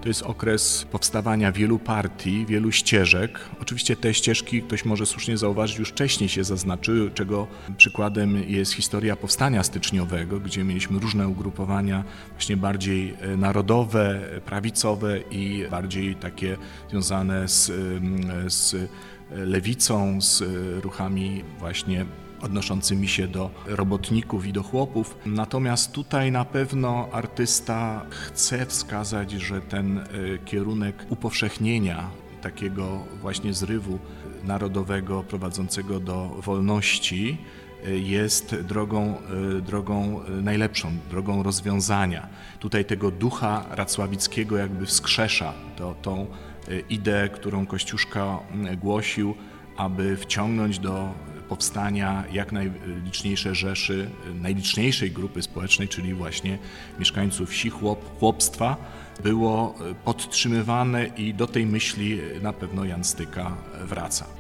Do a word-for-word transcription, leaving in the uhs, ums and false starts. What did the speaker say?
To jest okres powstawania wielu partii, wielu ścieżek. Oczywiście te ścieżki, ktoś może słusznie zauważyć, już wcześniej się zaznaczyły, czego przykładem jest historia powstania styczniowego, gdzie mieliśmy różne ugrupowania właśnie bardziej narodowe, prawicowe i bardziej takie związane z, z lewicą, z ruchami właśnie odnoszącymi się do robotników i do chłopów. Natomiast tutaj na pewno artysta chce wskazać, że ten kierunek upowszechnienia takiego właśnie zrywu narodowego prowadzącego do wolności jest drogą, drogą najlepszą, drogą rozwiązania. Tutaj tego ducha racławickiego jakby wskrzesza to, tą ideę, którą Kościuszka głosił, aby wciągnąć do powstania jak najliczniejsze rzeszy, najliczniejszej grupy społecznej, czyli właśnie mieszkańców wsi, chłop, chłopstwa, było podtrzymywane i do tej myśli na pewno Jan Styka wraca.